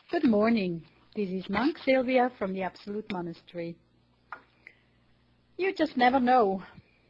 Good morning. This is Monk Sylvia from the Absolute Monastery. You just never know.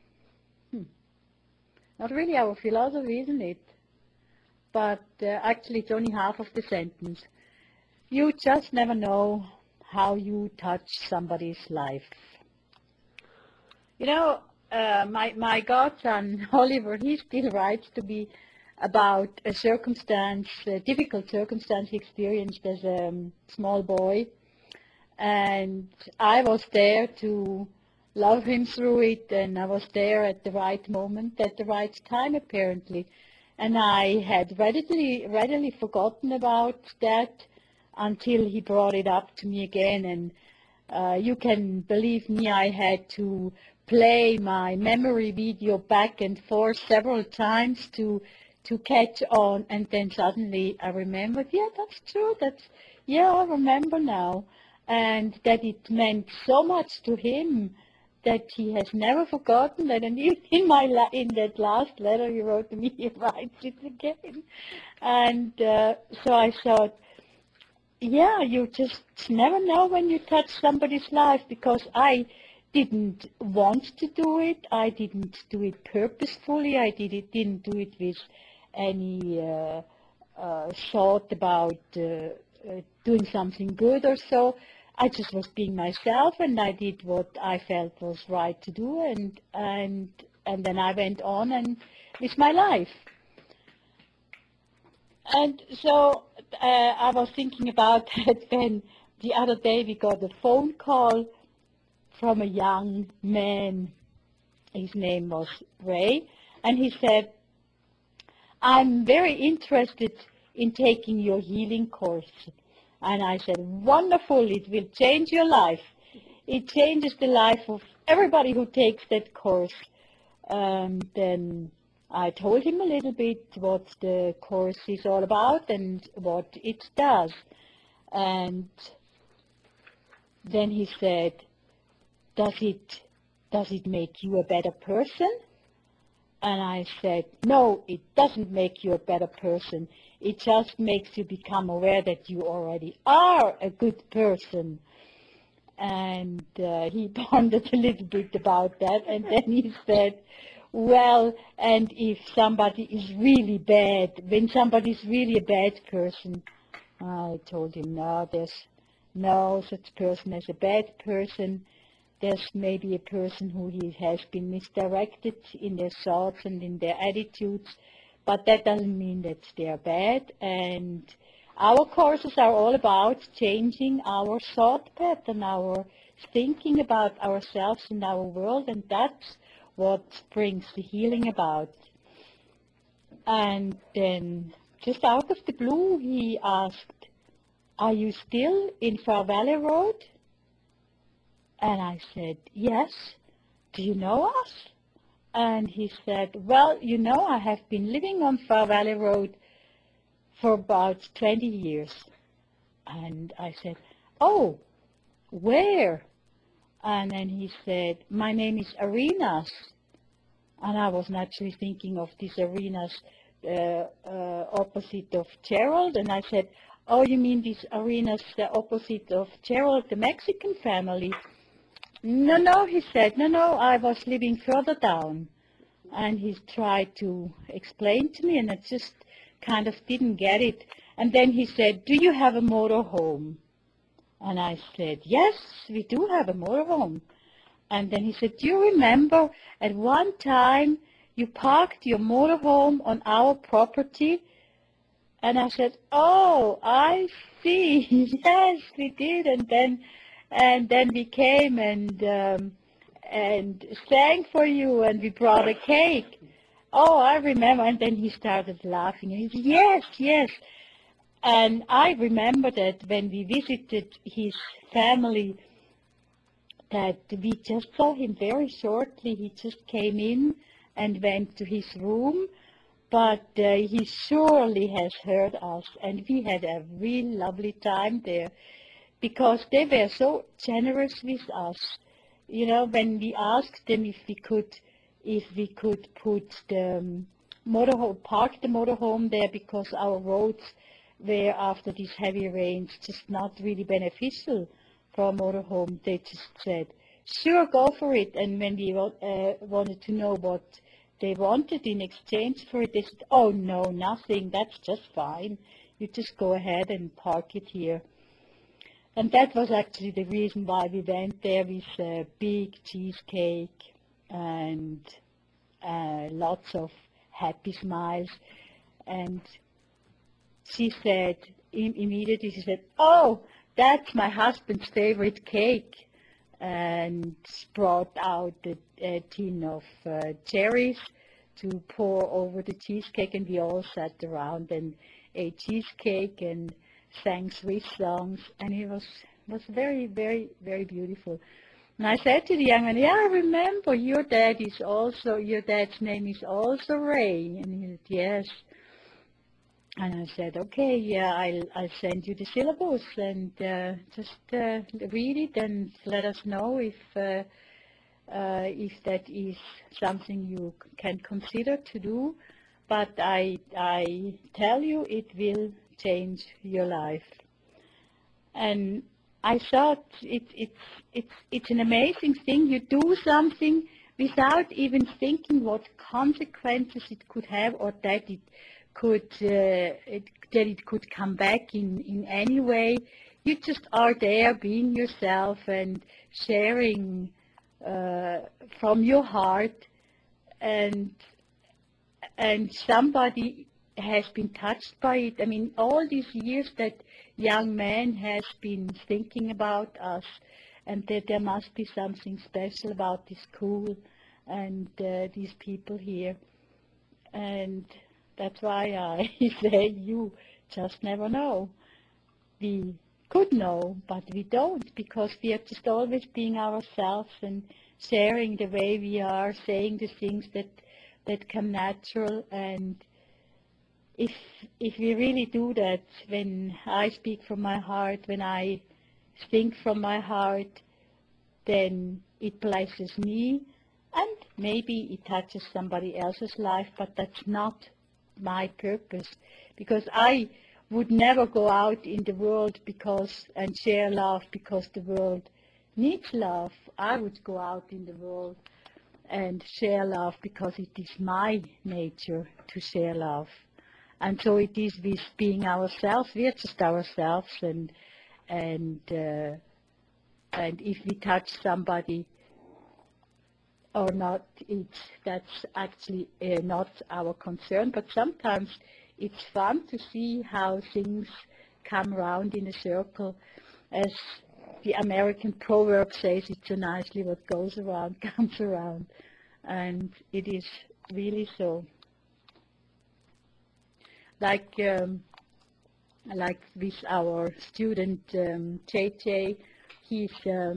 Not really our philosophy, isn't it? But actually it's only half of the sentence. You just never know how you touch somebody's life. You know, my godson Oliver, he still writes to me about a difficult circumstance he experienced as a small boy, and I was there to love him through it, and I was there at the right moment, at the right time apparently, and I had readily forgotten about that until he brought it up to me again, and you can believe me, I had to play my memory video back and forth several times to catch on, and then suddenly I remembered, yeah, that's true, I remember now, and that it meant so much to him that he has never forgotten that, and even in that last letter he wrote to me, he writes it again, and so I thought, yeah, you just never know when you touch somebody's life, because I didn't want to do it, I didn't do it purposefully, I didn't do it with any thought about doing something good or so. I just was being myself, and I did what I felt was right to do, and then I went on and with my life. And so I was thinking about that when the other day we got a phone call from a young man. His name was Ray, and he said, I'm very interested in taking your healing course. And I said, wonderful, it will change your life. It changes the life of everybody who takes that course. Then I told him a little bit what the course is all about and what it does. And then he said, does it make you a better person? And I said, no, it doesn't make you a better person. It just makes you become aware that you already are a good person. And he pondered a little bit about that, and then he said, well, and if somebody is really bad, when somebody is really a bad person, I told him, no, there's no such person as a bad person. There's maybe a person who has been misdirected in their thoughts and in their attitudes, but that doesn't mean that they're bad. And our courses are all about changing our thought pattern, our thinking about ourselves and our world, and that's what brings the healing about. And then, just out of the blue, he asked, are you still in Far Valley Road? And I said, yes. Do you know us? And he said, well, you know, I have been living on Far Valley Road for about 20 years. And I said, oh, where? And then he said, my name is Arenas. And I was naturally thinking of this Arenas opposite of Gerald. And I said, oh, you mean this Arenas the opposite of Gerald, the Mexican family? No, he said, no, I was living further down. And he tried to explain to me, and I just kind of didn't get it. And then he said, do you have a motorhome? And I said, yes, we do have a motorhome. And then he said, do you remember at one time you parked your motorhome on our property? And I said, oh, I see. Yes, we did. And then we came and sang for you, and we brought a cake. Oh, I remember. And then he started laughing. And he said, yes, yes. And I remember that when we visited his family, that we just saw him very shortly. He just came in and went to his room. But he surely has heard us, and we had a real lovely time there, because they were so generous with us. You know, when we asked them if we could put the motorhome, park the motorhome there, because our roads were after these heavy rains just not really beneficial for a motorhome. They just said, sure, go for it. And when we wanted to know what they wanted in exchange for it, they said, oh no, nothing, that's just fine. You just go ahead and park it here. And that was actually the reason why we went there, with a big cheesecake and lots of happy smiles. And she said, immediately she said, oh, that's my husband's favorite cake, and brought out a tin of cherries to pour over the cheesecake, and we all sat around and ate cheesecake and sang Swiss songs, and it was very, very, very beautiful. And I said to the young man, yeah, I remember your dad's name is also Ray. And he said, yes. And I said, okay, yeah, I'll send you the syllabus, and just read it and let us know if that is something you can consider to do. But I tell you, it will change your life. And I thought it's an amazing thing. You do something without even thinking what consequences it could have, or that it could come back in any way. You just are there being yourself and sharing from your heart, and somebody has been touched by it. I mean, all these years that young man has been thinking about us, and that there must be something special about this school and these people here. And that's why I say you just never know. We could know, but we don't, because we are just always being ourselves and sharing the way we are, saying the things that come natural. And if we really do that, when I speak from my heart, when I think from my heart, then it blesses me, and maybe it touches somebody else's life, but that's not my purpose, because I would never go out in the world and share love because the world needs love. I would go out in the world and share love because it is my nature to share love. And so it is with being ourselves. We are just ourselves, and if we touch somebody or not, that's actually not our concern. But sometimes it's fun to see how things come around in a circle. As the American proverb says, it's so nicely what goes around comes around. And it is really so. Like with our student JJ, he's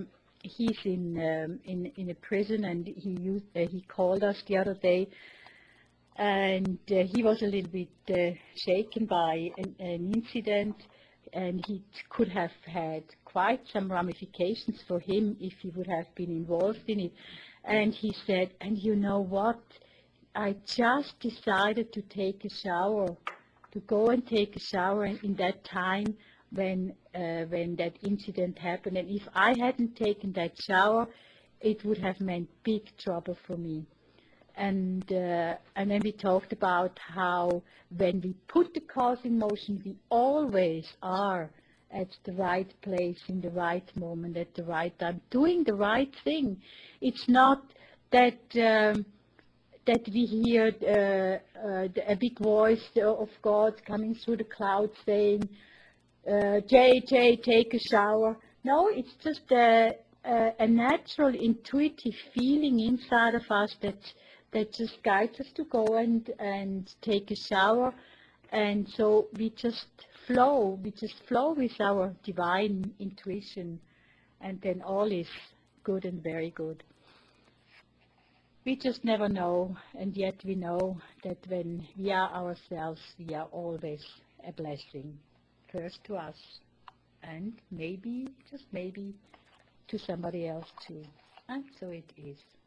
in a prison, and he called us the other day, and he was a little bit shaken by an incident, and he could have had quite some ramifications for him if he would have been involved in it. And he said, and you know what, I just decided to take a shower, to go and take a shower in that time when that incident happened. And if I hadn't taken that shower, it would have meant big trouble for me. And then we talked about how when we put the cause in motion, we always are at the right place, in the right moment, at the right time, doing the right thing. It's not that we hear a big voice of God coming through the clouds saying, JJ, take a shower. No, it's just a natural, intuitive feeling inside of us that just guides us to go and take a shower. And so we just flow with our divine intuition, and then all is good and very good. We just never know, and yet we know that when we are ourselves, we are always a blessing, first to us, and maybe, just maybe, to somebody else too. And so it is.